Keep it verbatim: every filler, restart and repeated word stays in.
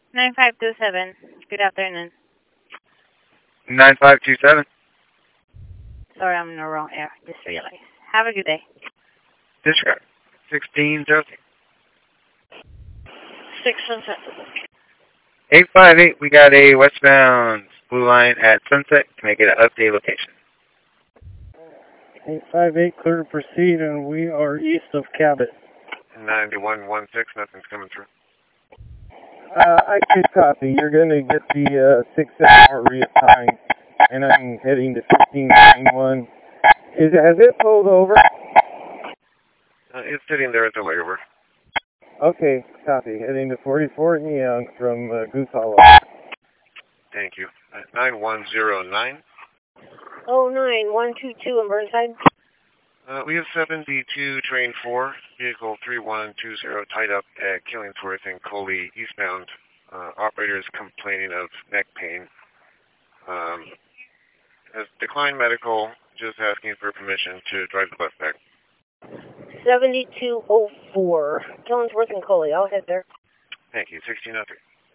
nine five two seven. Good afternoon. nine five two seven. Sorry, I'm in the wrong air. Just realized. Have a good day. Disregard. sixteen zero three. Six Sunset. eight five eight, we got a westbound blue line at Sunset. Can I get an update location? eight five eight, clear to proceed, and we are east of Cabot. ninety-one one six, nothing's coming through. Uh, I could copy. You're going to get the uh, six hour reassign, and I'm heading to fifteen ninety-one. Is, has it pulled over? Uh, it's sitting there at the layover. Okay, copy. Heading to forty-four and Young from uh, Goose Hollow. Thank you. Uh, nine one zero nine. Oh nine one two two in Burnside. Uh, we have seventy-two train four, vehicle three one two zero tied up at Killingsworth and Coley eastbound. Uh, operator is complaining of neck pain. Um, has declined medical, just asking for permission to drive the bus back. seventy-two oh four. Killingsworth and Coley. I'll head there. Thank you. sixteen oh three.